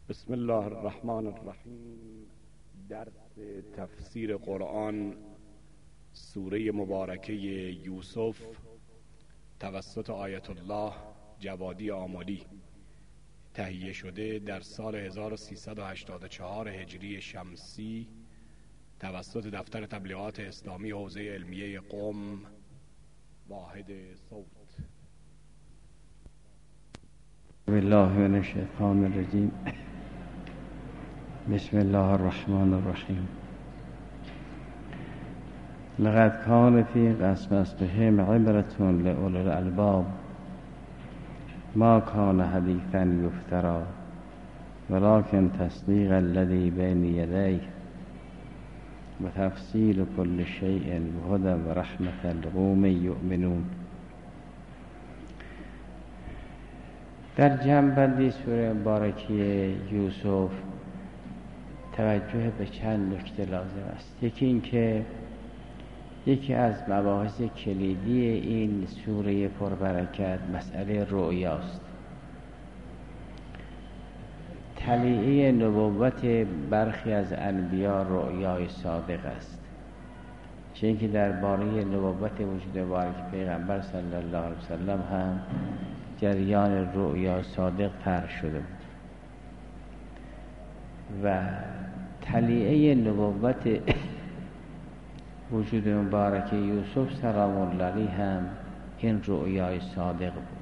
بسم الله الرحمن الرحیم. درس تفسیر قرآن سوره مبارکه یوسف توسط آیت الله جوادی آملی تهیه شده در سال 1384 هجری شمسی توسط دفتر تبلیغات اسلامی حوزه علمیه قم واحد صوت. بسم الله من الشیطان الرجیم. بسم الله الرحمن الرحیم. لقد كان في قصصهم عبرة لأولي الألباب ما كان حديثا يفترى ولكن تصديق الذي بين يديه وتفصيل كل شيء وهدى ورحمة لقوم يؤمنون. در جنبندی سوره مبارکه یوسف توجه به چند نکته لازم است. یکی این که یکی از مباحث کلیدی این سوره پربرکت مسئله رؤیاست. طلیعه نبوت برخی از انبیا رؤیای صادق است، چه اینکه درباره نبوت وجود مبارک پیغمبر صلی الله علیه وسلم هم جریان رؤیا صادق طرح شده و طلیعه نبوت وجود مبارک یوسف سلام الله علیه هم این رؤیای صادق بود.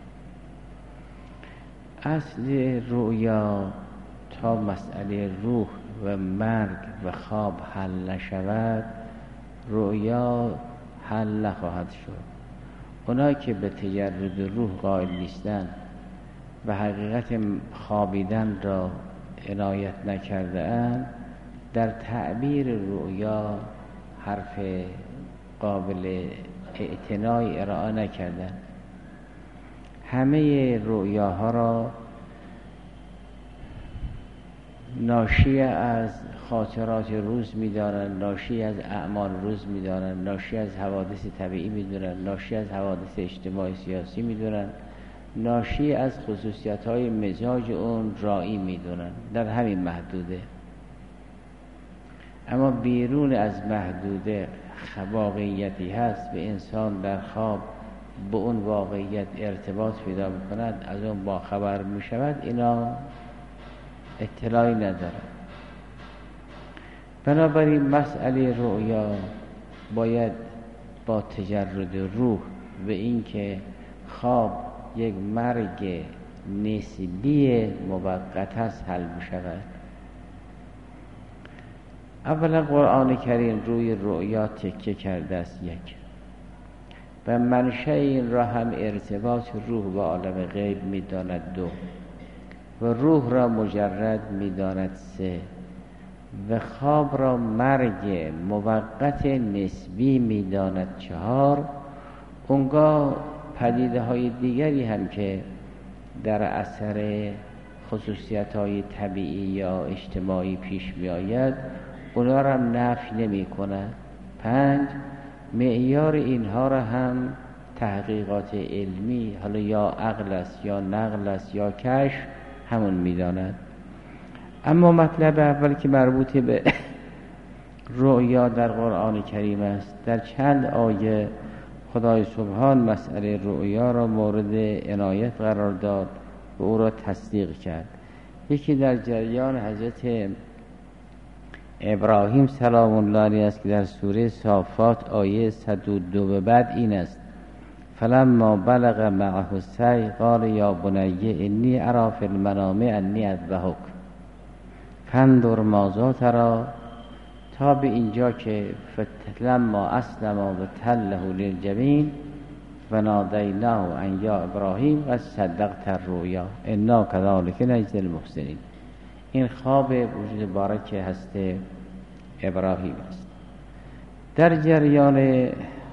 اصل رؤیا تا مسئله روح و مرگ و خواب حل نشود رؤیا حل نخواهد شد. اونایی که به تجرد روح قائل نیستند و حقیقت خوابیدن را عنایت نکرده اند در تعبیر رؤیا حرف قابل اعتنای ارائه نکردن. همه رؤیاها را ناشی از خاطرات روز می‌دانند، ناشی از اعمال روز می‌دانند، ناشی از حوادث طبیعی می‌دونند، ناشی از حوادث اجتماعی سیاسی می‌دونند، ناشی از خصوصیت‌های مزاج اون رائی می‌دونند. در همین محدوده. اما بیرون از محدوده واقعیتی هست به انسان در خواب به اون واقعیت ارتباط پیدا می‌کند، از اون باخبر می‌شود، اینا اطلاعی ندارد. بنابراین مسئله رؤیا باید با تجرد روح و اینکه خواب یک مرگ نسبی موقت است حل می‌شود. اولا قرآن کریم روی رؤیا تکیه کرده است یک و منشأ این را هم ارتباط روح با عالم غیب می‌داند دو و روح را مجرد می‌داند سه و خواب را مرگ موقت نسبی می‌داند چهار. اونگاه پدیده‌های دیگری هم که در اثر خصوصیت‌های طبیعی یا اجتماعی پیش می‌آید اونا را نفی نمی‌کند. پنج، معیار اینها را هم تحقیقات علمی حالا یا عقل است یا نقل است یا کشف همون می‌داند. اما مطلب اول که مربوط به رؤیا در قرآن کریم است، در چند آیه خدای سبحان مسئله رؤیا را مورد عنایت قرار داد و او را تصدیق کرد. یکی در جریان حضرت ابراهیم سلام الله علیه است که در سوره صافات آیه 102 به بعد این است: فلما بلغ معه السعی قال یا بنی انی اری فی المنام انی اذبحک فانظر ماذا تری، تا به اینجا که فلما اسلم و تله للجبین و نادیناه ان یا ابراهیم قد صدقت الرؤیا انا کذلک نجزی المحسنین. این خواب وجود مبارک هست ابراهیم است. در جریان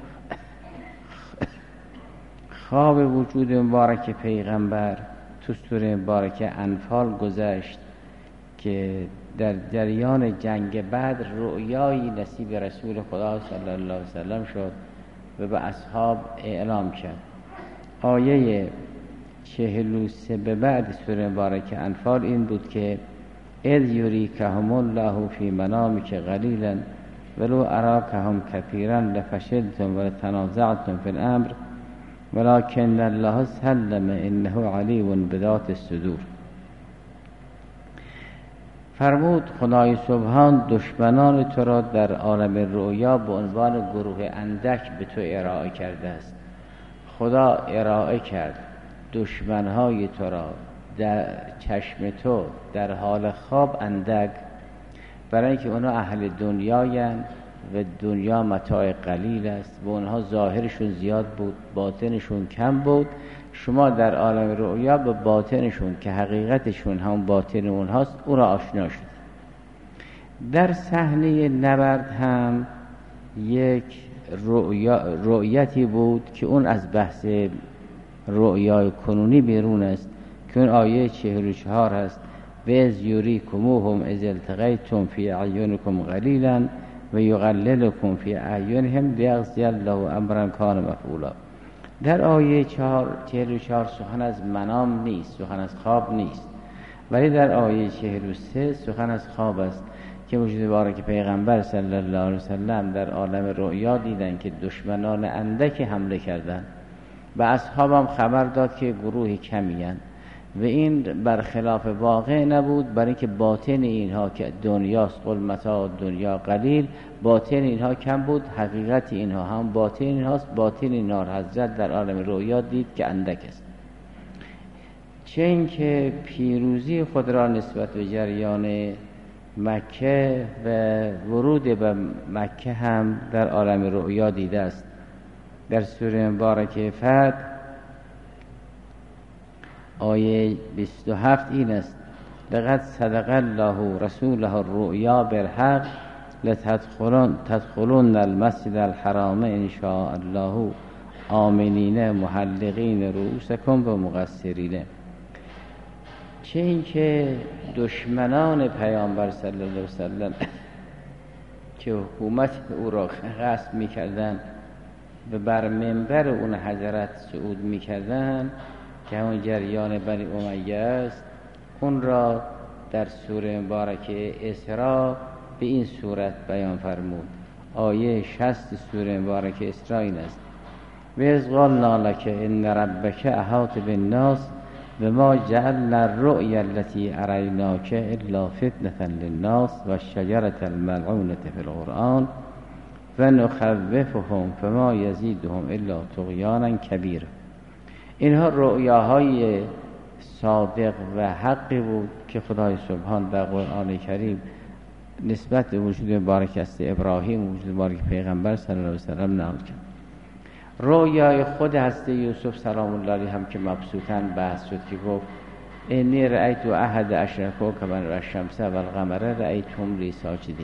خواب وجود مبارک پیغمبر تو سوره مبارک انفال گذشت که در جریان جنگ بدر رؤیایی نصیب رسول خدا صلی الله علیه وسلم شد و به اصحاب اعلام کرد. آیه 43 به بعد سوره مبارکه انفال این بود که اذ یریکهم الله فی منامک قلیلا ولو اراکهم کثیرا لفشلتم ولتنازعتم فی الامر ولکن الله سلم انه علیم بذات الصدور. فرمود خدای سبحان دشمنان تو را در عالم رؤیا به عنوان گروه اندک به تو ارائه کرده است. خدا ارائه کرد دشمنهای تو را در چشم تو در حال خواب اندک، برای اینکه اونا اهل دنیایند و دنیا متاع قلیل است و اونها ظاهرشون زیاد بود باطنشون کم بود. شما در عالم رؤیا به باطنشون که حقیقتشون هم باطن اونهاست او را آشنا شد. در صحنه نبرد هم یک رؤیتی بود که اون از بحث رؤیای کنونی بیرون است که اون آیه 44 هست و از یریکموهم اذ التقیتم فی اعینکم قلیلا و یقللکم فی اعینهم لیقضی الله امرا کان مفعولا. در آیه 44 سخن از منام نیست، سخن از خواب نیست، ولی در آیه 43 سخن از خواب است که وجود بارک پیغمبر صلی الله علیه وسلم در عالم رؤیا دیدن که دشمنان اندکی حمله کردند و اصحاب هم خبر داد که گروه کمی هستند و این برخلاف واقع نبود، برای اینکه باطن اینها که دنیاست قل متاع دنیا قلیل، باطن اینها کم بود، حقیقت اینها هم باطن اینهاست. باطن اینها حضرت در عالم رؤیا دید که اندک است. چه اینکه پیروزی خود را نسبت به جریان مکه و ورود به مکه هم در عالم رؤیا دیده است. در سوره مبارکه فتح آیه 27 این است لقد صدق الله رسوله الرؤیا بالحق لتدخلون المسجد الحرام ان شاء الله آمنین محلقین رؤوسکم و مقصرین. چه اینکه دشمنان پیامبر صلی الله علیه وسلم که حکومت او را غصب می‌کردند و بر منبر اون حضرت صعود می‌کردند که همون جریان بنی امیه است، اون را در سوره مبارکه اسراء به این صورت بیان فرمود. آیه 60 سوره مبارکه اسراء این است و اذ قلنا لک ان ربک احاط بالناس و ما جعلنا الرؤیا التي اریناک الا فتنة للناس و الشجرة الملعونة فی القرآن و نخوفهم فما یزیدهم الا طغیانا کبیرا. اینها رؤیاهای صادق و حقی بود که خدای سبحان در قرآن کریم نسبت به وجود مبارک است ابراهیم، وجود مبارک پیغمبر صلی الله علیه وسلم نقل کرد. رؤیای خود هست یوسف سلام الله علیه هم که مبسوطاً بحث شد که گفت انی رأیت احد عشر کوکبا و الشمس و القمر رأیتهم لی ساجدین.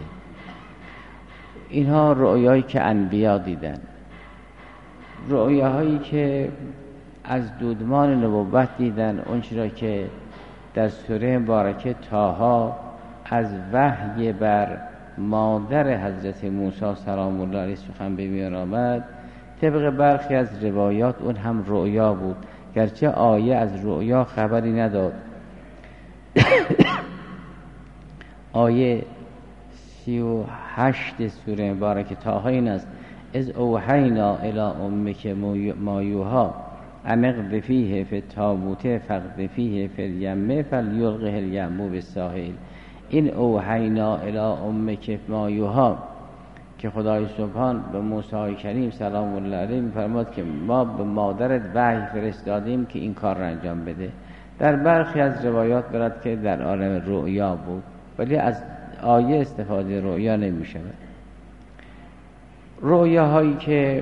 اینها رؤیایی که انبیا دیدن، رؤیاهایی که از دودمان نبوت دیدن، اون چرا که در سوره مبارکه طه از وحی بر مادر حضرت موسی سلام الله علیه سخن به میان آمد. طبق برخی از روایات اون هم رؤیا بود، گرچه آیه از رؤیا خبری نداد. آیه 38 سوره مبارکه طه این است از اوحینا الی امک ما یوحی ان اقذفیه فی التابوت فاقذفیه فی الیم فلیلقه الیم بالساحل. این اوحینا الی امک ما یوحی که خدای سبحان به موسی کریم سلام الله علیه می‌فرماد که ما به مادرت وحی فرستادیم که این کار را انجام بده. در برخی از روایات برد که در عالم رؤیا بود، ولی از آیه استفاده رؤیا نمی‌شود. رؤیاهایی که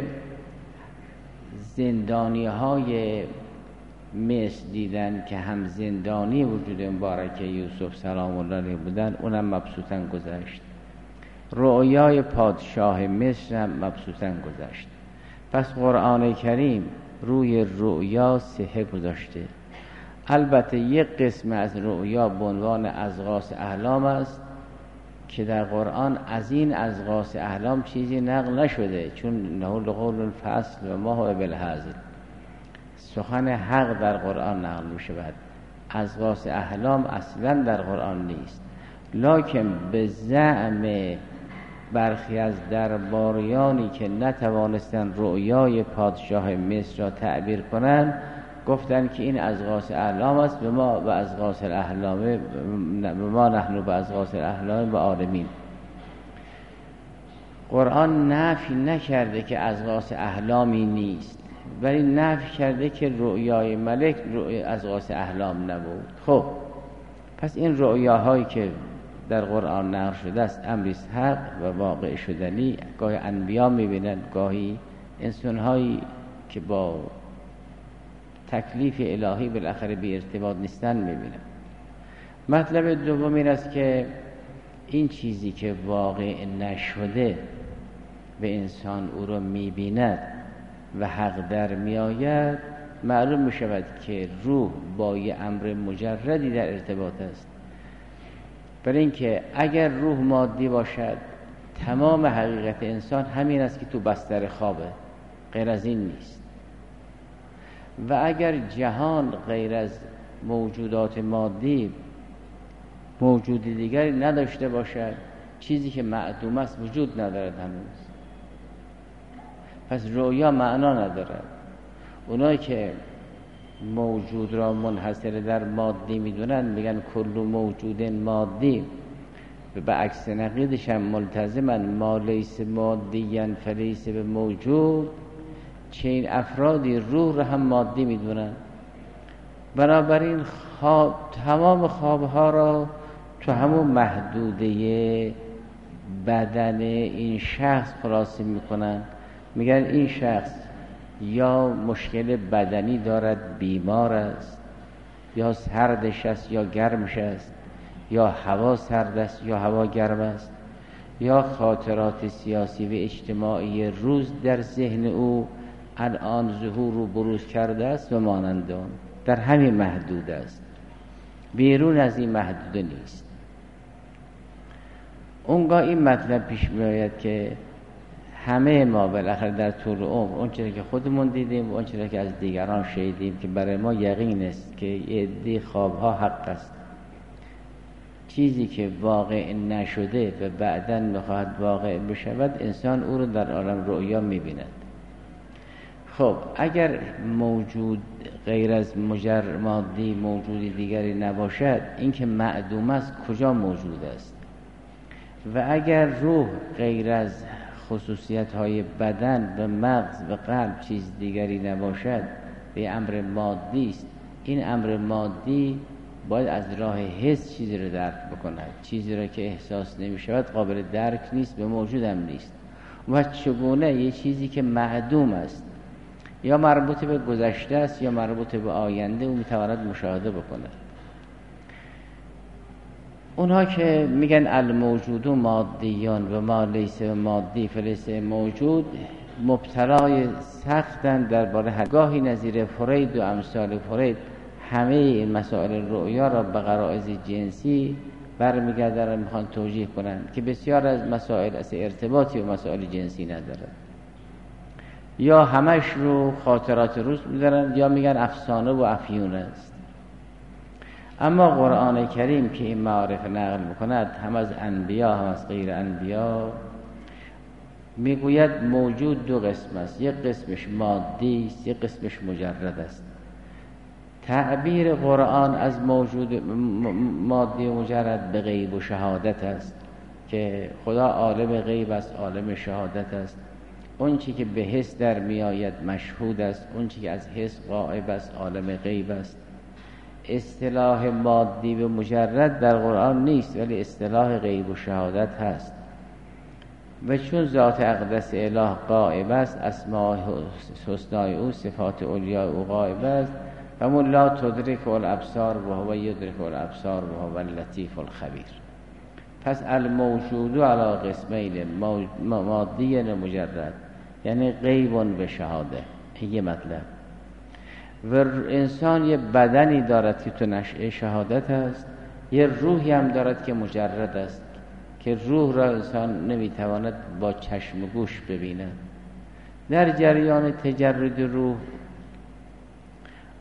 زندانی‌های مصر دیدن که هم زندانی وجود مبارک یوسف سلام الله علیه بودن، اونم مبسوطاً گذشت. رؤیای پادشاه مصر هم مبسوطاً گذشت. پس قرآن کریم روی رؤیا صحه گذاشته. البته یک قسم از رؤیا به عنوان اضغاث احلام است که در قرآن از این اضغاث احلام چیزی نقل نشده، چون نه لقول الفصل و ما هو بالهزل. سخن حق در قرآن نقل می شود. اضغاث احلام اصلا در قرآن نیست، لکن به زعم برخی از درباریانی که نتوانستن رؤیای پادشاه مصر را تعبیر کنند گفتند که این اضغاث احلام است، به ما به اضغاث الاحلام، به ما نحن به اضغاث الاحلام و عالمین. قرآن نفی نکرده که اضغاث احلامی نیست، ولی نفی کرده که رؤیای ملک اضغاث احلام نبود. خب پس این رؤیاهایی که در قرآن نقل شده است امری حق و واقع شدنی، گاهی انبیا میبینند، گاهی انسانهایی که با تکلیف الهی بالاخره بی ارتباط نیستن میبینند. مطلب دوم این است که این چیزی که واقع نشده به انسان او را میبیند و حق در میآید، معلوم میشود که روح با یه امر مجردی در ارتباط است. برای اینکه اگر روح مادی باشد تمام حقیقت انسان همین است که تو بستر خوابه، غیر از این نیست. و اگر جهان غیر از موجودات مادی موجودی دیگری نداشته باشد، چیزی که معدوم است وجود ندارد هنوز، پس رؤیا معنا ندارد. اونایی که موجود را منحصر در مادی میدونن میگن کل موجود مادی، و به عکس نقیدش هم ملتزمن ما لیس مادیاً فلیس به موجود. چنین افرادی روح را هم مادی میدونن، بنابراین تمام خوابها را تو همون محدوده بدن این شخص خلاصه میکنن. میگن این شخص یا مشکل بدنی دارد، بیمار است، یا سردش است یا گرمش است، یا هوا سرد است یا هوا گرم است، یا خاطرات سیاسی و اجتماعی روز در ذهن او الان ظهور و بروز کرده است و مانند آن. در همین محدود است، بیرون از این محدود نیست. اونگاه این مطلب پیش می آید که همه ما بالاخره در طول عمر اون چیزی که خودمون دیدیم و اون چیزی که از دیگران شنیدیم که برای ما یقین است که یه عده خوابها حق است، چیزی که واقع نشده و بعداً میخواهد واقع بشود انسان او رو در عالم رؤیا میبیند. خب اگر موجود غیر از مادی موجودی دیگری نباشد، این که معدوم است کجا موجود است؟ و اگر روح غیر از خصوصیت‌های بدن و مغز و قلب چیز دیگری نباشد، به امر مادی است، این امر مادی باید از راه حس چیزی رو درک بکند. چیزی رو که احساس نمی‌شود قابل درک نیست، به موجودم نیست. و چگونه یه چیزی که معدوم است، یا مربوط به گذشته است یا مربوط به آینده، او میتواند مشاهده بکند. اونها که میگن الموجود مادیان و ما لیس مادی فلیس موجود، مبتلای سختن درباره گاهی نظیر فرید و امثال فرید همه این مسائل رؤیا را به غرایز جنسی برمیگردن، میخوان توجیه کنند که بسیار از مسائل از ارتباطی و مسائل جنسی ندارد، یا همش رو خاطرات روز میدارن، یا میگن افسانه و افیون است. اما قرآن کریم که این معارف نقل میکند، هم از انبیا هم از غیر انبیا، میگوید موجود دو قسم است، یک قسمش مادی است، یک قسمش مجرد است. تعبیر قرآن از موجود مادی و مجرد به غیب و شهادت است که خدا عالم غیب است، عالم شهادت است. اون چی که به حس در می آید مشهود است، اون چی که از حس غائب است عالم غیب است. اصطلاح مادی و مجرد در قرآن نیست، ولی اصطلاح غیب و شهادت هست. و چون ذات اقدس اله غائب است، اسماء حسنای او، صفات علیای او غائب است، و من لا تدرک الابصار و هو یدرک الابصار و هو اللطیف الخبیر. پس الموجود علی قسمین، مادی و مجرد، یعنی غیب و شهاده. یه مطلب. و انسان یه بدنی دارد که تو نشأه شهادت است، یه روحی هم دارد که مجرد است، که روح را انسان نمیتواند با چشم و گوش ببیند. در جریان تجرد روح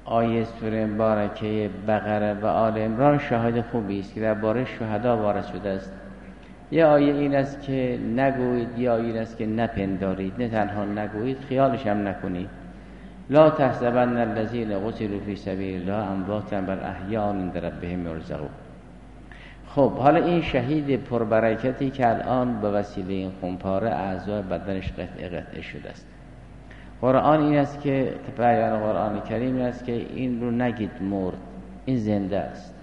آیه سوره مبارکه بقره و آل عمران شاهد خوبی است که درباره شهدا وارد شده است. یه آیه این است که نگویید، یا آیه این است که نپندارید، نه تنها نگویید خیالش هم نکنید. لا تحسبن الذین قتلوا فی سبیل الله امواتا بل احیاء عند ربهم یرزقون. خب حالا این شهید پربرکتی که الان به وسیله این خونپاره اعضای بدنش قطعه شده است، قرآن این است که بیان قرآن کریم این است که این رو نگید مرد، این زنده است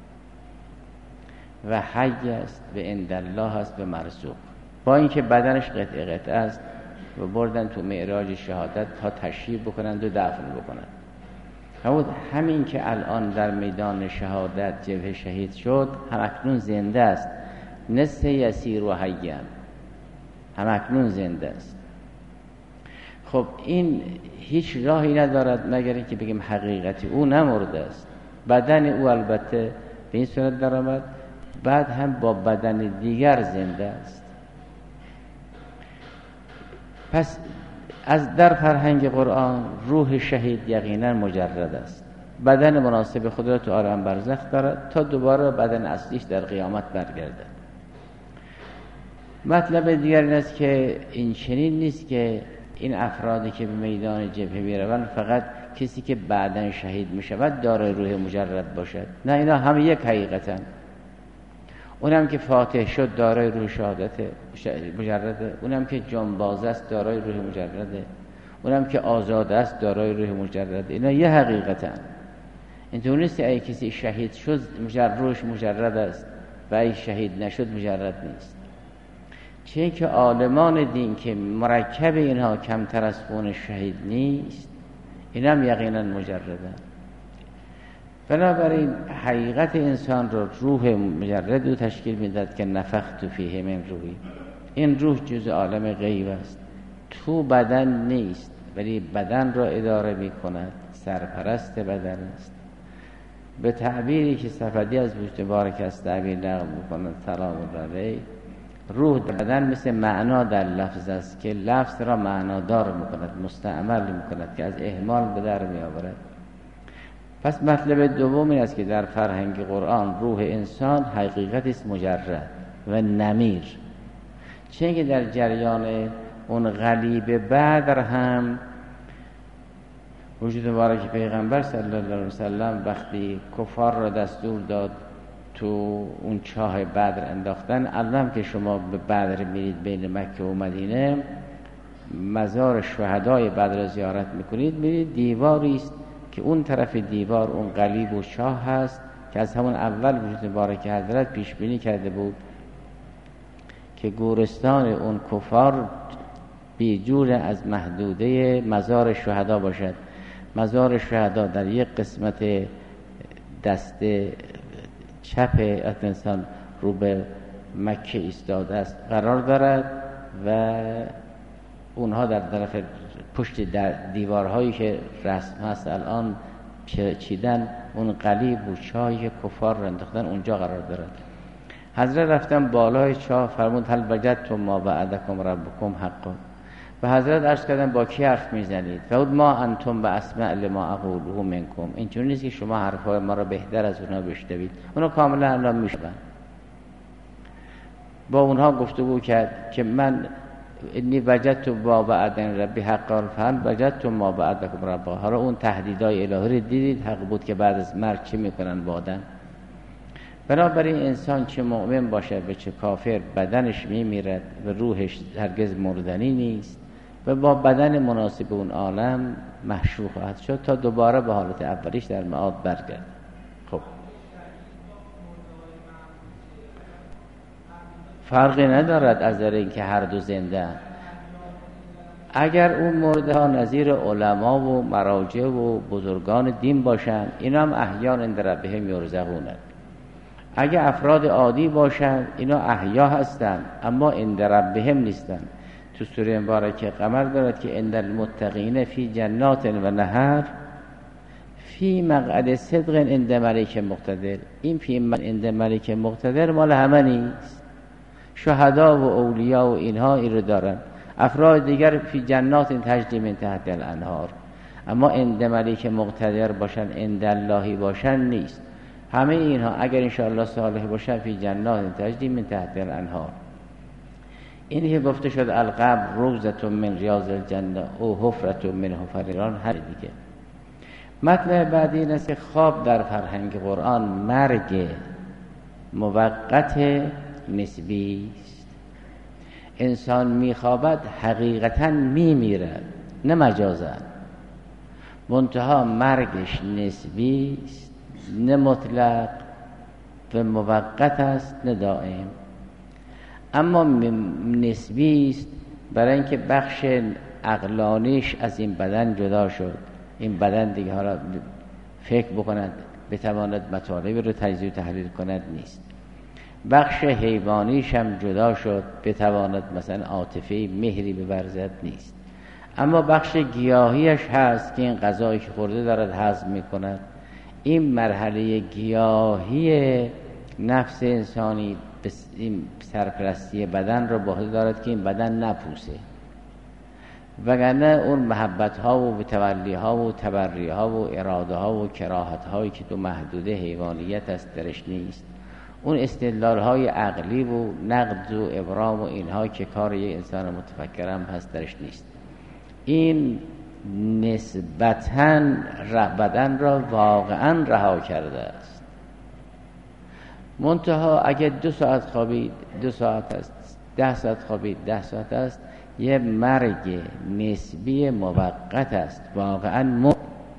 و حی است و عند الله است و مرزوق. با اینکه بدنش قطعه است و بردن تو معراج شهادت تا تشییع بکنند و دفن بکنند. همین که الان در میدان شهادت جبهه شهید شد همکنون زنده است، نصف یسیر و حی همکنون زنده است. خب این هیچ راهی ندارد مگر اینکه بگیم حقیقتی او نمرده است. بدن او البته به این صورت در آمد، بعد هم با بدن دیگر زنده است. پس از در فرهنگ قرآن روح شهید یقینا مجرد است، بدن مناسب خود را تو عالم برزخ دارد تا دوباره بدن اصلیش در قیامت برگردد. مطلب دیگر این است که این چنین نیست که این افرادی که به میدان جبهه میروند فقط کسی که بعداً شهید میشود دارای روح مجرد باشد. نه، اینا همه یک حقیقتن. اونم که فاتح شد دارای روح شهادت مجرده، اونم که جانباز است دارای روح مجرده، اونم که آزاد است دارای روح مجرده. اینا یه حقیقتن. اینطور نیست ای کسی شهید شد روحش مجرد است و ای شهید نشد مجرد نیست. چون که عالمان دین که مرکب اینها کمتر از خون شهید نیست، اینم یقینا مجردن. بنابراین حقیقت انسان رو روح مجرد رو تشکیل میداد که نفخت فیه من روحی. این روح جز عالم غیب است، تو بدن نیست ولی بدن را اداره میکند، سرپرست بدن است. به تعبیری که صفدی از وجود بارک است تعبیر نقل میکند سلام علیه، روح در بدن مثل معنا در لفظ است که لفظ را معنادار میکند، مستعمل میکند که از اهمال به در میآورد. پس مطلب دوم این است که در فرهنگ قرآن روح انسان حقیقتی است مجرد و نمیر. چون که در جریان اون غلیب بدر هم وجود مبارک پیغمبر صلی الله علیه وسلم وقتی کفار را دستور داد تو اون چاه بدر انداختن، الان که شما به بدر میرید بین مکه و مدینه، مزار شهدای بدر زیارت میکنید، میرید دیواری است که اون طرف دیوار اون قلیب و چاه هست که از همون اول وجود مبارک حضرت پیش بینی کرده بود که گورستان اون کفار بیجور از محدوده مزار شهدا باشد. مزار شهدا در یک قسمت دست چپ انسان رو به مکه ایستاده است قرار دارد و اونها در طرف پشت در دیوارهایی که رسم هست الان چیدن اون قلیب و چاهی کفار رو انداختن اونجا قرار دارد. حضرت رفتن بالای چاه، فرمود هل وجدتم ما وعدکم ربکم حقا. و حضرت عرض کردن با کی حرف میزنید؟ فرمود ما انتم باسمع لما اقوله منکم. اینجوری نیست که شما حرفای ما را بهتر از اونها بشنوید، اونا کاملا الان میشنون. با اونها گفتگو کرد که من انی وجدت با وعدن ربی حقا فهل وجدتم ما وعدکم ربا. حالا اون تهدیدهای الهی رو دیدید، حق بود که بعد از مرگ چی میکنن بعدن. بنابراین انسان چه مؤمن باشه و چه کافر بدنش میمیرد و روحش هرگز مردنی نیست و با بدن مناسب اون عالم محشور خواهد شد تا دوباره به حالت اولیش در معاد برگرد. خب فرقی ندارد از در این که هر دو زنده هم. اگر اون مرده ها نظیر علما و مراجع و بزرگان دین باشن، اینا هم احیان عند ربهم یرزقونند. اگر افراد عادی باشن اینا احیا هستند اما عند ربهم نیستن. تو سوره مبارکه قمر دارد که عند المتقین فی جنات و نهر فی مقعد صدق عند ملک مقتدر. این فی عند ملک مقتدر مال همه نیست، شهدا و اولیا و اینها این رو دارن. افراد دیگر فی جنات تجری من تحت الانهار، اما عند ملیک مقتدر باشن، عند اللهی باشن نیست. همه اینها اگر انشاءالله صالح باشن فی جنات تجری من تحت الانهار. اینی که گفته شد القبر روضة من ریاض الجنه او حفرة من حفر النار، هر دیگه. مطلب بعدی این است که خواب در فرهنگ قرآن مرگ موقت نسبی است. انسان میخوابد حقیقتا میمیرد، نه مجازا. منتها مرگش نسبی است، نه مطلق و موقت است، نه دائم. اما نسبی است برای اینکه بخش عقلانیش از این بدن جدا شد. این بدن دیگه حالا فکر بکند بتواند مطالبی رو تجزیه و تحلیل کند نیست. بخش حیوانیش هم جدا شد، بتواند مثلا عاطفه مهری بورزد نیست. اما بخش گیاهیش هست که این غذایی که خورده دارد هضم میکند. این مرحله گیاهی نفس انسانی این سرپرستی بدن رو با خود دارد که این بدن نپوسه، وگرنه اون محبت ها و تولی ها و تبری ها و اراده ها و کراهت هایی که تو محدوده حیوانیت است درش نیست. اون استدلال های عقلی و نقد و ابرام و اینها که کار یک انسان متفکرم هست درش نیست. این نسبتاً بدن را واقعاً رها کرده است. منتها اگه 2 ساعت خوابید 2 ساعت است، 10 ساعت خوابید 10 ساعت است، یه مرگ نسبی موقت است واقعاً.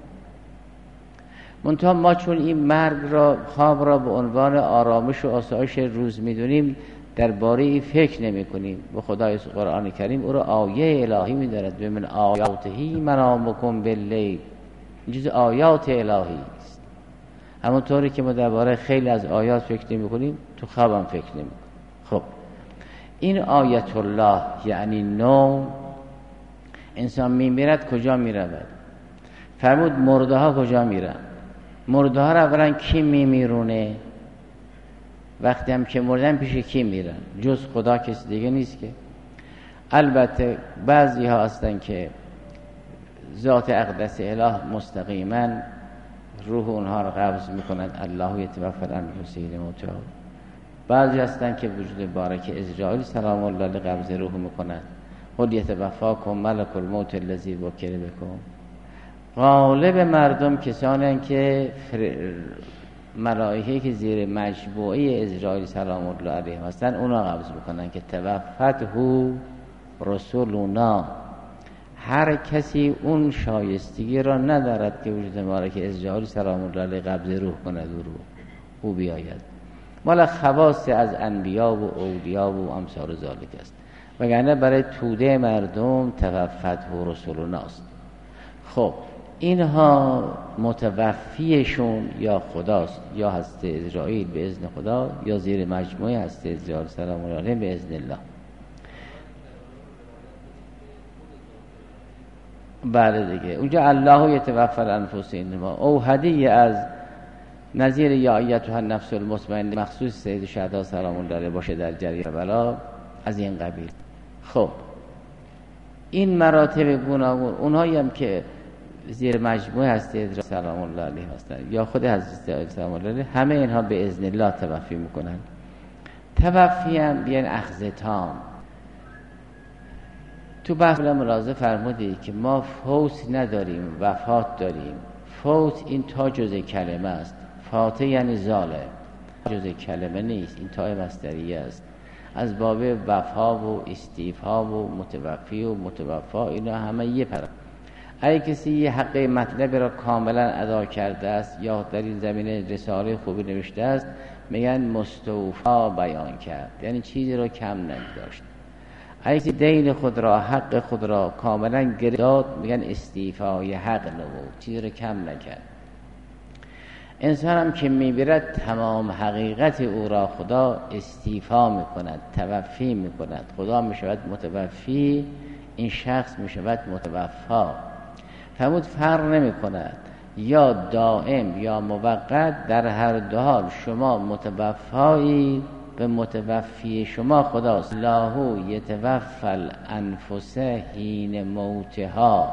منتها ما چون این مرگ را، خواب را به عنوان آرامش و آسایش روز میدونیم، درباره این فکر نمی کنیم. به خدای قرآن کریم او را آیه الهی می دارد. به من آیاته منامکم باللیل، این جز آیات الهی است. همونطوری که ما درباره خیلی از آیات فکر نمی کنیم، تو خوابم فکر نمی کنیم. خب این آیت الله یعنی نوم. انسان می میرد کجا می رود؟ فرمود مرده ها کجا می رن؟ مرده ها را اولا کی می میرونه؟ وقتی هم که مردن پیش کی میرن؟ جز خدا کسی دیگه نیست که. البته بعضی ها هستن که ذات اقدس اله مستقیما روح اونها را قبض میکنند، الله یتوفی الانفس حین موتها. بعضی هستن که وجود بارک اسرائیل سلام الله علیه قبض روح میکنند. قل یتوفاکم ملک الموت الذی وکل بکم. غالب مردم کسانی هستند که ملائکه‌ای که زیر مجموعه اسرائیل سلام الله علیه هستن اونا قبض میکنن که توفته رسولنا. هر کسی اون شایستگی را ندارد که وجود مبارک اسرائیل سلام الله علیه قبض روح کند و روح او بیاید. مال خواص از انبیا و اولیا و امثال ذالک است، وگرنه برای توده مردم توفته رسولنا است. خب اینها متوفیشون یا خداست، یا هست اسرائیل به اذن خدا، یا زیر مجموعه هست اسرائیل سلام الله علیه به اذن الله. بله دیگه اونجا الله یتوفی الانفس حین موتها او هدیه از نظیر یا ایتها النفس المطمئنه مخصوص سید شهدا سلام الله علیه باشه در جریان بلا از این قبیل. خب این مراتب گوناگون، اونهایی هم که زیر مجموعه هستی سلام الله علیه هستن یا خود حضرت سلام الله علیه، همه اینها به اذن الله توفی میکنن. توفی هم بیان اخذ تام. تو بحث ملاحظه فرمودی که ما فوت نداریم، وفات داریم. فوت این تا جز کلمه است، فاته یعنی زاله، جز کلمه نیست، این تا مصدریه است. از باب وفا و استیفا و متوفی و متوفا اینا همه یه پر. اگه کسی یه حق مطلب را کاملا ادا کرده است یا در این زمینه رساله خوبی نوشته است، میگن مستوفا بیان کرد، یعنی چیزی را کم نگذاشت. اگه کسی دین خود را، حق خود را کاملا گرفت، میگن استیفای حق نبود، چیزی را کم نکرد. انسان هم که میبرد تمام حقیقت او را خدا استیفا میکند، توفی میکند. خدا میشود متوفی، این شخص میشود متوفا. فرمود فرق نمی کند یا دائم یا موقت، در هر دو حال شما متوفایی، به متوفی شما خداست. الله یتوفی الانفس حین موتها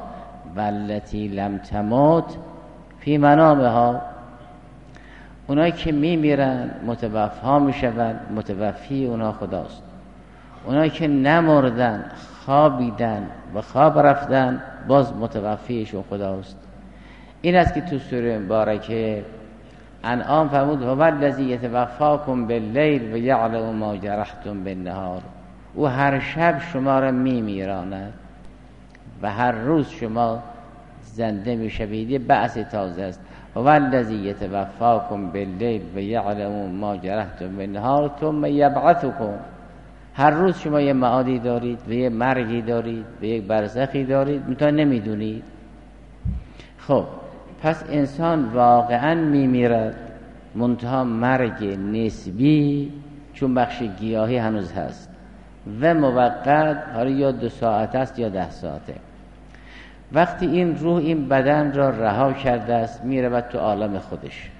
والتی لم تموت فی منامها. اونایی که میمیرن متوفا میشون، متوفی اونا خداست. اونایی که نمردن، خوابیدن و خواب رفتن، باز متوفیشون خداست. این است که تو سوره مبارکه انعام فرمود هو الذی یتوفاکم باللیل و یعلم ما جرحتم بالنهار. او هر شب شما را میمیراند و هر روز شما زنده میشوید. بعث تازه است. هو الذی یتوفاکم باللیل و یعلم ما جرحتم بالنهار ثم یبعثکم. هر روز شما یه معادی دارید و یه مرگی دارید و یک برزخی دارید، تا نمیدونید. خب پس انسان واقعا میمیرد، منتها مرگ نسبی، چون بخش گیاهی هنوز هست و موقت، حالا یا 2 ساعت است یا 10 ساعته. وقتی این روح این بدن را رها کرده است، میرود تو عالم خودش.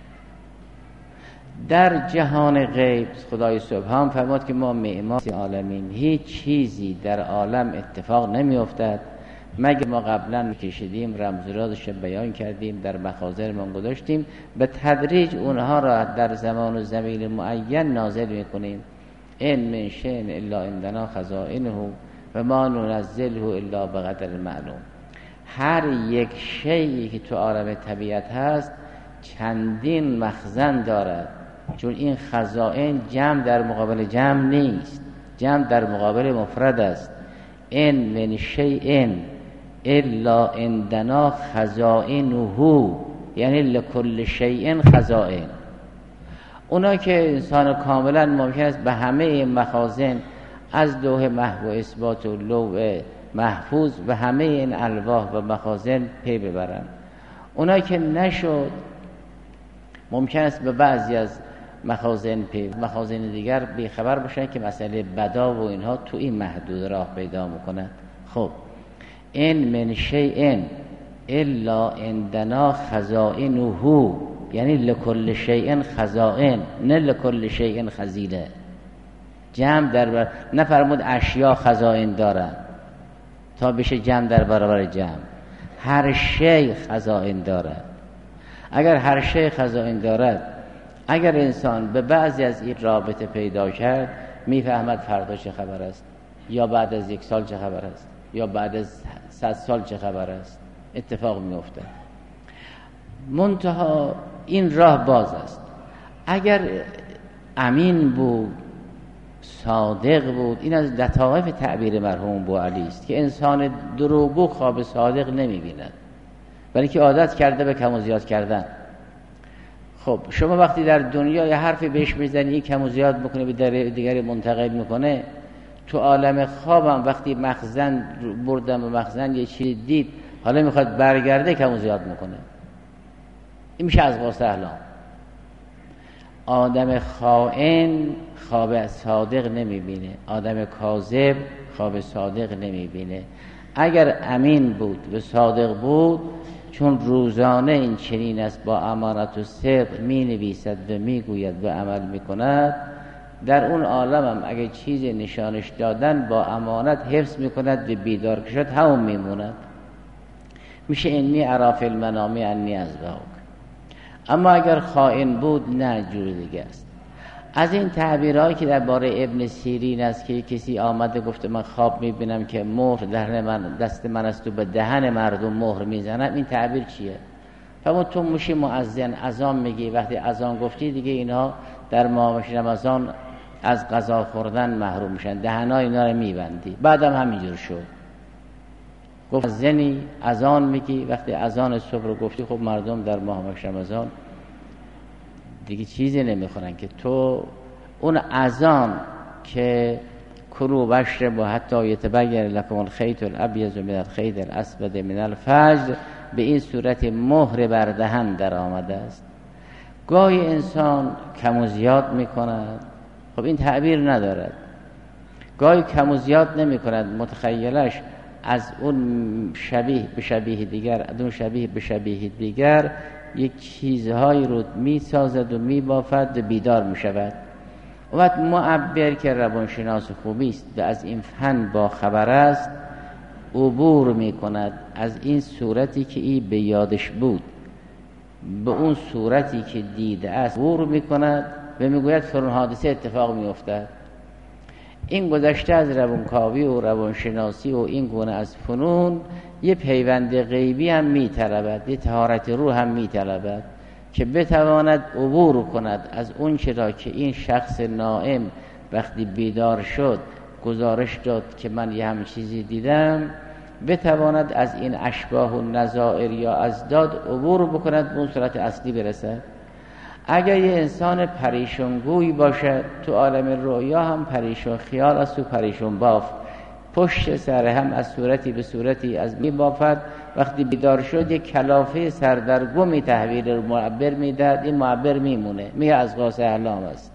در جهان غیب خدای سبحان فرمود که ما معمار عالمین، هیچ چیزی در عالم اتفاق نمی افتد مگر ما قبلا کشیدیم، رمزرازش بیان کردیم، در مخازن من گذاشتیم، به تدریج اونها را در زمان و زمین معین نازل میکنیم. این من شیء الا عندنا خزائنه و ما ننزله الا بقدر معلوم. هر یک شیئی که تو عالم طبیعت هست چندین مخزن دارد، چون این خزائن جمع در مقابل جمع نیست، جمع در مقابل مفرد است. این من شیء الا عندنا خزائنه، یعنی لکل شیء خزائن. اونا که انسان کاملا ممکن است به همه این مخازن از لوح محو و اثبات و لوح محفوظ به همه این الواح و مخازن پی ببرن. اونا که نشد ممکن است به بعضی از مخازن دیگر بیخبر باشن که مسئله بدا و اینها تو این محدود راه پیدا میکنن. خب این من شیء الا عندنا خزائنه، یعنی لکل شیء خزائن، نه لکل شیء خزینه. جمع در نفرمود اشیا خزائن دارن تا بشه جمع در برابر جمع. هر شیء خزائن دارد. اگر هر شیء خزائن دارد، اگر انسان به بعضی از این رابطه پیدا کرد، میفهمد فردا چه خبر است، یا بعد از 1 سال چه خبر است، یا بعد از 100 سال چه خبر است. اتفاق میفته. منتها این راه باز است. اگر امین بود، صادق بود، این از لطایف تعبیر مرحوم بوعلی است که انسان دروغگو خواب صادق نمی‌بیند، ولی که عادت کرده به کم و زیاد کردن. خب شما وقتی در دنیا یه حرفی بهش میزنی، این کم و زیاد میکنه، به دیگری منتقل میکنه، تو عالم خوابم وقتی مخزن بردم و مخزن یه چیزی دید، حالا میخواد برگرده، کم و زیاد میکنه. این میشه از واسه احلام. آدم خائن خواب صادق نمیبینه، آدم کاذب خواب صادق نمیبینه. اگر امین بود و صادق بود، چون روزانه این چنین است، با امانت و صدق می نویسد و می گوید و عمل می کند، در اون عالم هم اگر چیز نشانش دادن با امانت حفظ می کند و بیدار که شد همون می موند. میشه انی اری فی المنام انی اذبحک. اما اگر خائن بود، نه، جور دیگه است. از این تعبیرهایی که درباره ابن سیرین است که کسی آمده گفته من خواب میبینم که مهر دهن من دست من است و به دهن مردم مهر میزنم، این تعبیر چیه؟ فرمود تو میشی مؤذن، اذان میگی، وقتی اذان گفتی دیگه اینها در ماه رمضان از غذا خوردن محروم میشن، دهنای اینا رو میبندی. بعدم همینجور شد. گفت زنی اذان میگی، وقتی اذان صبح رو گفتی، خب مردم در ماه رمضان دیگه چیزی نمیخورن که تو اون اذان که کلوا واشربوا حتی یتبین لکم الخیط الابیض من الخیط الاسود من الفجر، به این صورت مهر بر دهن در آمده است. گاهی انسان کم و زیاد میکند، خب این تعبیر ندارد. گاهی کم و زیاد نمیکند، متخیلش از اون شبیه به شبیه دیگر، از اون شبیه به شبیه دیگر یک چیزهایی رو میسازد و میبافد و بیدار میشود. وقت معبر که روانشناس خوبی است و از این فن با خبر است، عبور میکند از این صورتی که این به یادش بود به اون صورتی که دیده است عبور میکند و میگوید فلان حادثه اتفاق میافتد. این گذشته از روانکاوی و روانشناسی و این گونه از فنون یه پیوند غیبی هم میطلبد، یه طهارت روح هم میطلبد که بتواند عبور کند از اون چرا که این شخص نائم وقتی بیدار شد گزارش داد که من یه همین چیزی دیدم، بتواند از این اشباح و نظائر یا ازداد عبور بکند به اون صورت اصلی برسد. اگر یه انسان پریشانگوی باشد تو عالم رؤیا هم پریشان خیال است تو پریشان باف، پشت سر هم از صورتی به صورتی از می بافد. وقتی بیدار شد یک کلافه سردرگمی تحویل معبر میداد، این معبر میمونه میگه از قاص اعلام است.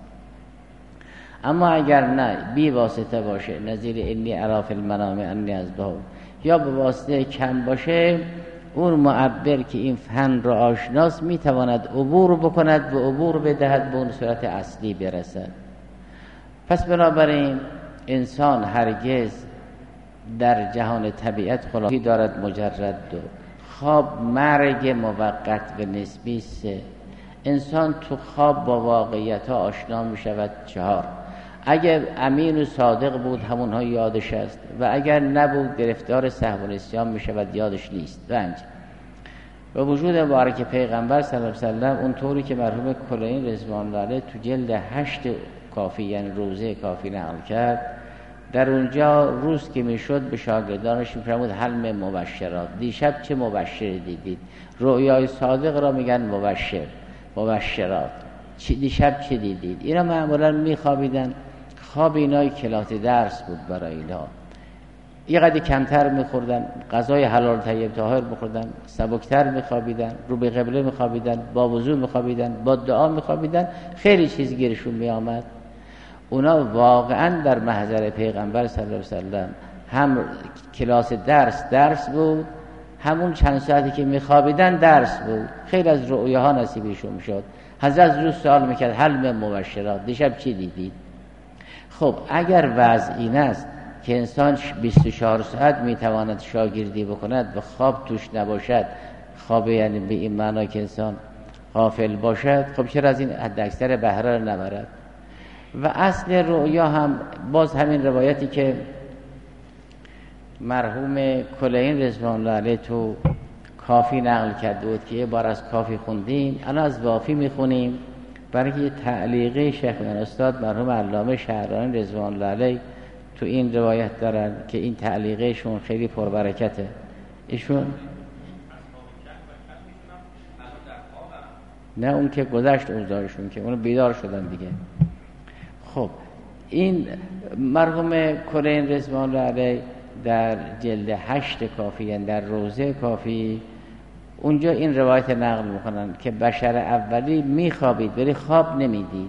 اما اگر نه بی واسطه باشه، نظیر انی اری فی المنام انی اذبحک، یا به واسطه کم باشه، اون معبر که این فن را آشناس میتواند عبور بکند و عبور بدهد به اون صورت اصلی برسد. پس بنابراین انسان هرگز در جهان طبیعت خلاقی دارد مجرد. و خواب مرگ موقت و نسبی سه. انسان تو خواب با واقعیت ها آشنا می شود. 4. اگر امین و صادق بود همونها یادش است و اگر نبود گرفتار سهو و نسیان می شود، یادش نیست. 5. و وجود مبارک پیغمبر صلی الله علیه و سلم اون طوری که مرحوم کلینی رضوان الله علیه تو جلد 8 کافی یعنی روزه کافی نقل کرد، در اونجا روز که میشد به شاگردانش میفرمود حلم مبشرات، دیشب چه مبشر دیدید؟ رؤیای صادق را میگن مبشرات. دیشب چه دیدید؟ اینا معمولا میخوابیدن. خواب اینای کلاس درس بود برای اینها. یه قدری کمتر میخوردن، غذای حلال طیب طاهر میخوردن، سبکتر میخوابیدن، رو به قبله میخوابیدن، با وضو میخوابیدن، با دعا میخوابیدن، خیلی چیز گیرشون میآمد. اونا واقعا در محضر پیغمبر صلی الله علیه وسلم هم کلاس درس بود، همون چند ساعتی که میخوابیدن درس بود. خیلی از رؤیاها نصیبشون شد. حضرت روز سوال میکرد حلم مبشرات، دیشب چی دیدید؟ خب اگر وضع این است که انسان 24 ساعت میتواند شاگردی بکند و خواب توش نباشد، خواب یعنی به این معنا که انسان غافل باشد، خب چرا از این حد اکثر بهره رو نبرد؟ و اصل رؤیا هم باز همین روایتی که مرحوم کلین رضوان الله علیه تو کافی نقل کرده بود که یه بار از کافی خوندیم، الان از وافی میخونیم برای که تعلیقه شیخ من استاد مرحوم علامه شهرانی رضوان الله علیه تو این روایت دارن که این تعلیقهشون خیلی پربرکته. ایشون نه اون که گذشت اوضاعشون که اونو بیدار شدن دیگه. خب این مرحوم کلین رضوان الله علیه در جلد 8 کافی یعنی در روزه کافی اونجا این روایت نقل میکنن که بشر اولی میخوابید ولی خواب نمیدید.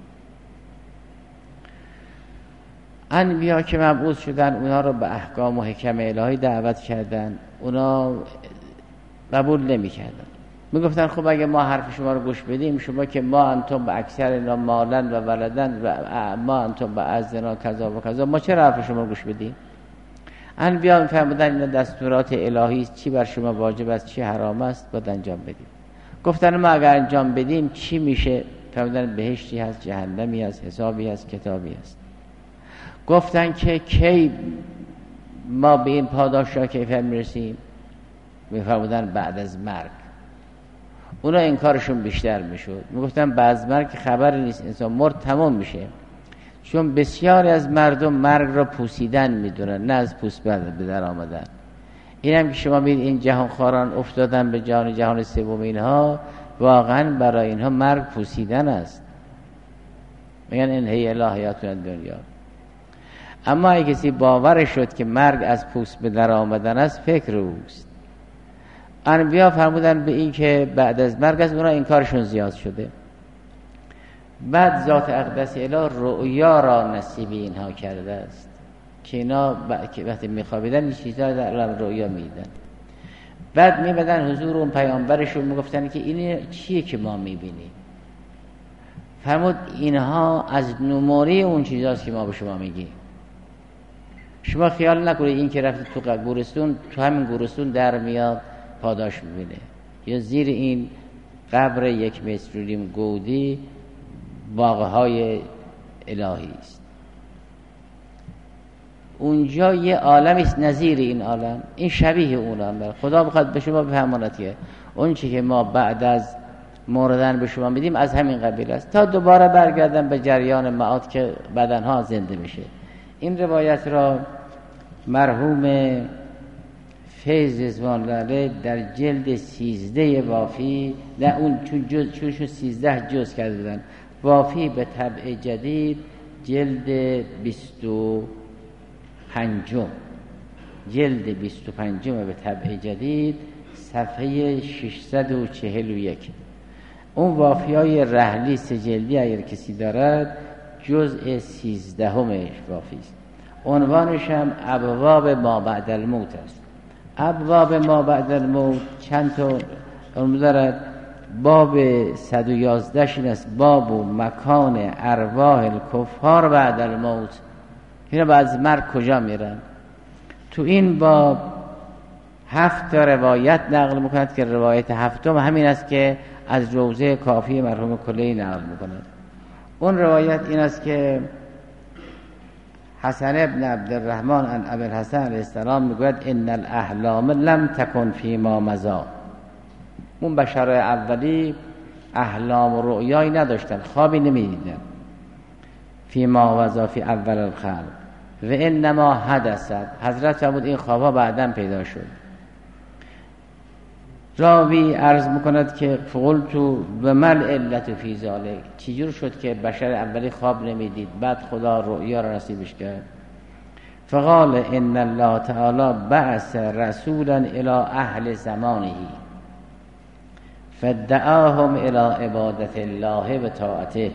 انبیا که مبعوث شدن اونا رو به احکام و حکم الهی دعوت کردن، اونا قبول نمیکردن. میگفتن خب اگه ما حرف شما رو گوش بدیم، شما که ما انتم به اکثر اینا مالن و ولدن و ما انتم به ازنا کذا و کذا، ما چرا حرف شما رو گوش بدیم؟ انبیا میفهمیدن اینا دستورات الهی است، چی بر شما واجب است چی حرام است باید انجام بدیم. گفتن ما اگر انجام بدیم چی میشه؟ فهمیدن بهشتی هست، جهنمی هست، حسابی هست، کتابی هست. گفتن که کی ما به این پاداش را کیفیت میرسیم؟ میفهمیدن بعد از مرگ. اونا انکارشون بیشتر میشد، میگفتن بعد از مرگ خبری نیست، انسان مرد تمام میشه. چون بسیاری از مردم مرگ را پوسیدن میدونن نه از پوست به در آمدن. این هم که شما میدید این جهان خواران افتادن به جهان سوم، اینها واقعا برای اینها مرگ پوسیدن است. میگن این هی الهیاتون دنیا. اما اگه کسی باور شد که مرگ از پوست به در آمدن است، فکر اوست. انبیا فرمودن به این که بعد از مرگ از اونا انکارشون زیاد شده. بعد ذات اقدس اله رؤیا را نصیب اینها کرده است که اینا وقتی میخوابیدن این چیزها در عالم رؤیا میدیدن. بعد میبدن حضور اون پیامبرشون میگفتن که این چیه که ما میبینیم؟ فرمود اینها از نمونه اون چیزاست که ما به شما میگیم. شما خیال نکنید این که رفت تو گورستون، تو همین گورستون در میاد پاداش میبینه، یا زیر این قبر 1.5 متر گودی باغ های الهی است. اونجا یه عالمی است نظیر این عالم، این شبیه اون عالم. خدا بخواد به شما بفهماند که اون چی که ما بعد از مردن به شما میدیم از همین قبیل است، تا دوباره برگردن به جریان معاد که بدنها زنده میشه. این روایت را مرحوم فیض رضوان لاله در جلد 13 وافی، نه اون چون 13 جز کرده بودن، وافی به طبع جدید جلد 25 به طبع جدید صفحه 641. اون وافی های رحلی سجلدی اگر کسی دارد جزء 13 وافی است. عنوانش هم ابواب ما بعد الموت است. ابواب ما بعد الموت چند تا عنوان دارد. باب 111 این است: باب مکان ارواح الکفار بعد الموت. اینا بعد از مرگ کجا میرن؟ تو این باب 7 روایت نقل میکند که روایت 7 همین است که از روضه کافی مرحوم کلینی نقل میکند. اون روایت این است که حسن ابن عبدالرحمن عن ابی الحسن علیه السلام میگوید ان الاحلام لم تکن فی ما مضی. اون بشرای اولی احلام و رؤیایی نداشتن، خوابی نمیدیدن. فی ما مضی فی اول الخلق و انما حدثت. حضرت فرمود این خوابا بعداً پیدا شد. راوی عرض میکند که فقلت و مل علت فی ذلک، چجور شد که بشر اولی خواب نمیدید بعد خدا رؤیا را نصیبش کرد؟ فقال ان الله تعالی بعث رسولا الی اهل زمانه فدعاهم الی عبادت الله و طاعته.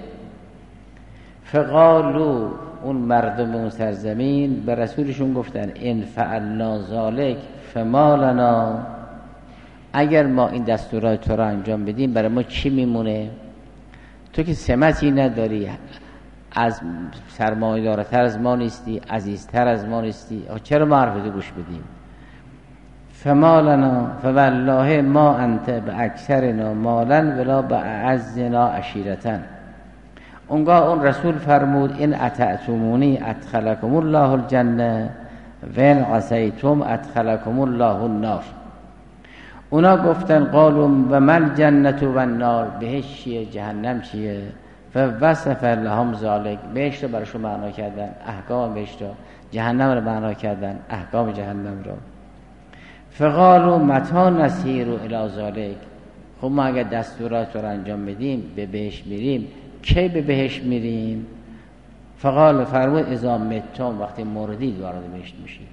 فقالوا، اون مردم اون سرزمین به رسولشون گفتن ان فعلنا ذلک فما لنا، اگر ما این دستورات تو را انجام بدیم برای ما چی میمونه؟ تو که سمتی نداری، از سرمایه‌دارتر از ما نیستی، عزیزتر از ما نیستی، چرا ما حرفتو گوش بدیم؟ فما لنا فوالله ما انت باکثرنا مالا ولا باعزنا عشیرة. اونگاه اون رسول فرمود ان اطعتمونی ادخلکم الله الجنه و ان عصیتم ادخلکم الله النار. اونا گفتن قالوا و مل جنت و النار، بهشت چیه جهنم چیه؟ فوصف لهم ذلک، بهشت رو براشون معنا کردن، احکام بهشت رو، جهنم رو معنا کردن، احکام جهنم رو. فقالوا متى نسیر الی ذلک، خب ما اگر دستورات رو انجام بدیم به بهشت میریم، کی به بهشت میریم؟ فقال فرمود اذا متم، وقتی مردید وارد بهشت میشید.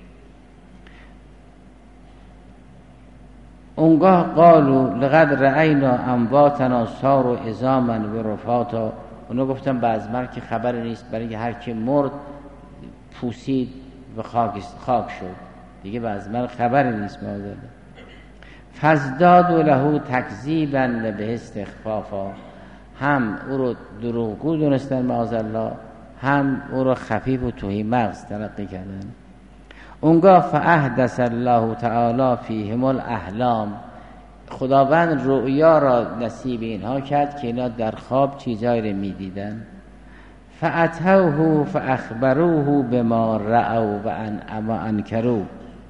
اونگاه قالوا لقد رأینا امواتنا صاروا عظاما و رفاتا. اونا گفتن بعد از مرگ که خبری نیست، برای اینکه هر کی مرد پوسید و خاک شد دیگه، بعد از مرگ خبری نیست. مادر فازدادوا له تکذیبا به استخفافا، هم او رو دروغگو دونستن معاذالله، هم او رو خفیف و توهی مغز تلقی کردن. اونگاه فاحدث الله تعالی فیهم الاحلام، خداوند رؤیا را نصیب اینها کرد که اینا در خواب چیزایی رو میدیدن. فاتوه فاخبروه بما رأوا و انکروا،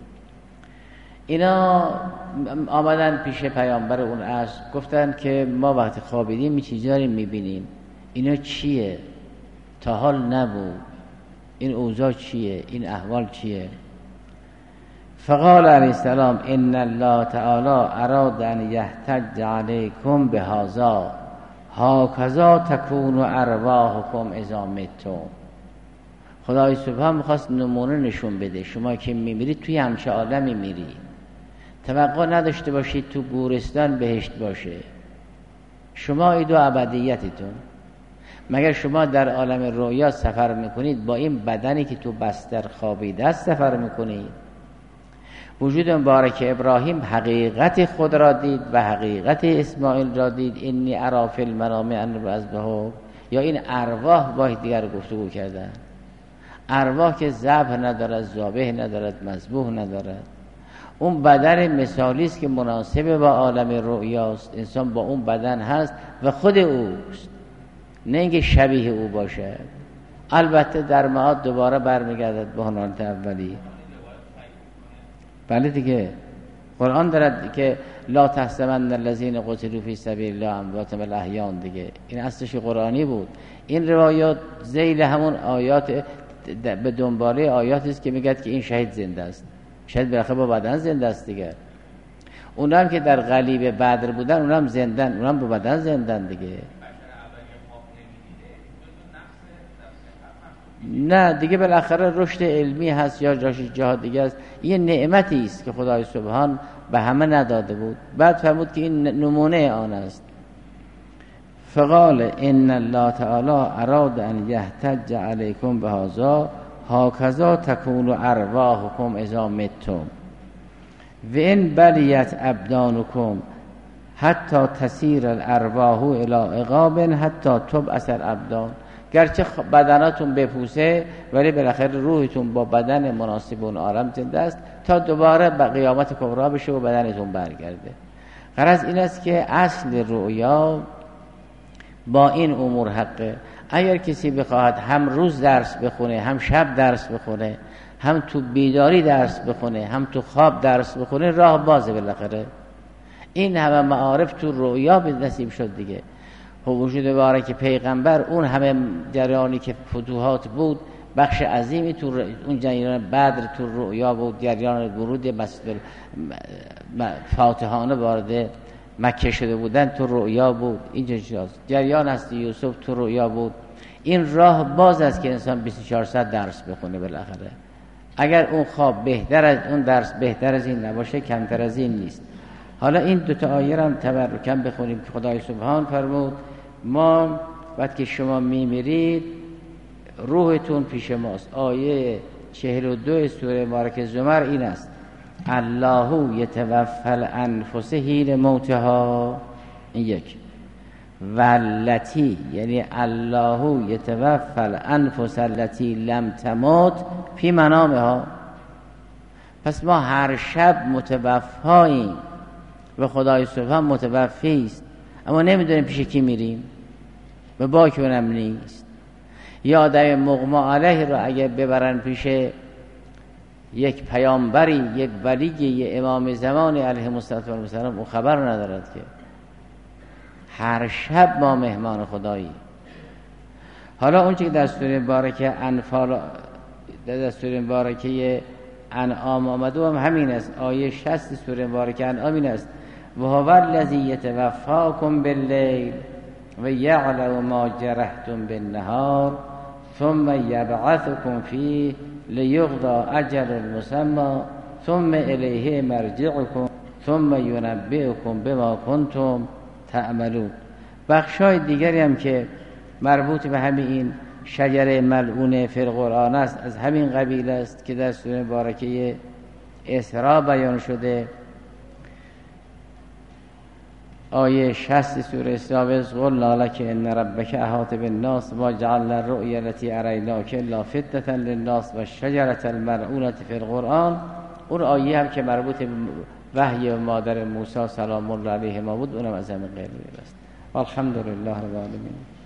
اینا آمدن پیش پیامبر اون عصر گفتن که ما وقتی خوابیدیم این چیزایی میبینیم، اینا چیه؟ تا حال نبود، این اوضاع چیه؟ این احوال چیه؟ فقال علیه السلام ان الله تعالی اراد ان یحتج علیکم بهذا هکذا تکون ارواحکم اذا متم. خدای سبحان میخواست نمونه نشون بده، شما که میمیرید توی همچه عالمی میرید، توقع نداشته باشید تو گورستان بهشت باشه. شما ایدو ابدیتتون، مگر شما در عالم رویا سفر میکنید با این بدنی که تو بستر خوابیده است سفر میکنید؟ وجود مبارک ابراهیم حقیقت خود را دید و حقیقت اسماعیل را دید، انی اری فی المنام ان اذبحک، یا این ارواح با دیگر گفتگو کردن؟ ارواح که ذبح ندارد، ذابح ندارد، مذبوح ندارد. اون بدن مثالی است که مناسب با عالم رؤیاست. انسان با اون بدن هست و خود اوست، نه اینکه شبیه او باشه. البته در معاد دوباره برمیگردد به حالت اولی. بله دیگه، قرآن دارد که لا تحسبن الذین قتلوا فی سبیل الله اموات بل احیاء دیگه. این اصلش قرآنی بود. این روایات ذیل همون آیات به دنباله آیاتی است که میگه که این شهید زنده است. شهید بالاخره با بدن زنده است دیگه. اونها هم که در غلیب بدر بودن اونها هم زندن، اونها هم با بدن زندن دیگه. نه دیگه بالاخره رشد علمی هست یا جهاد دیگه است. یه نعمتی است که خدای سبحان به همه نداده بود. بعد فرمود که این نمونه آن است. فقال ان الله تعالی اراد ان یحتج علیکم بهذا هکذا تکون ارواحکم اذا متم و ان بلیت ابدانکم حتی تسیر الارواح الی عقاب حتی تبعث الابدان. گرچه بدناتون بپوسه ولی بالاخره روحتون با بدن مناسب اون عالم زنده است تا دوباره به قیامت کبرا بشه و بدنتون برگرده. غرض این است که اصل رؤیا با این امور حقه. اگر کسی بخواهد هم روز درس بخونه، هم شب درس بخونه، هم تو بیداری درس بخونه، هم تو خواب درس بخونه، راه بازه بالاخره. این همه معارف تو رؤیا به نصیب شد دیگه. وجود بارک پیغمبر، اون همه جریانی که فتوحات بود، بخش عظیمی تو اون جریان بدر تو رؤیا بود. جریان ورود مسجد فاتحانه وارد مکه شده بودن تو رؤیا بود. این جریان هست یوسف تو رؤیا بود. این راه باز است که انسان 24 ساعت درس بخونه بالاخره. اگر اون خواب بهتر از اون درس بهتر از این نباشه، کمتر از این نیست. حالا این دوتا آیه هم تبرکم بخونیم که خدای سبحان فرمود ما وقتی که شما میمیرید روحتون پیش ماست. آیه 42 سوره مبارکه زمر این است: الله یتوفی الانفس حین موتها. این یک. والتی یعنی الله یتوفی الانفس التي لم تموت فی منامها. پس ما هر شب متوفاییم و خدای سبحان متوفی است، اما نمیدونیم پیش کی میریم و باک اونم نیست. یا آدم مغمى علیه رو اگه ببرن پیش یک پیامبری، یک ولی، یک امام زمان علیه السلام، او خبر ندارد که هر شب ما مهمان خدایی. حالا اون چی که در سوره مبارکه انفال، در سوره مبارکه انعام آمده هم همین است. آیه 60 سوره مبارکه انعام این است: و هو الذی یتوفاکم باللیل و یعلم ما جرحتم بالنهار ثم یبعثکم فیه لیقضی اجل مسمى ثم الیه مرجعکم ثم ینبئکم بما کنتم تعملون. بخشای دیگری هم که مربوط به همین شجره ملعونه فی القرآن است از همین قبیل است که در سوره مبارکه اسراء بیان شده. آیه 60 سوره اسراء: قلنا لك ان ربك احاط بالناس ما جعلنا الرؤيا التي اريناك الا فتنة للناس والشجرة الملعونة في القرآن. اون آیه هم که مربوط به وحی مادر موسی سلام الله علیهما بود، اونم از همین قبیل است. والحمد لله رب العالمین.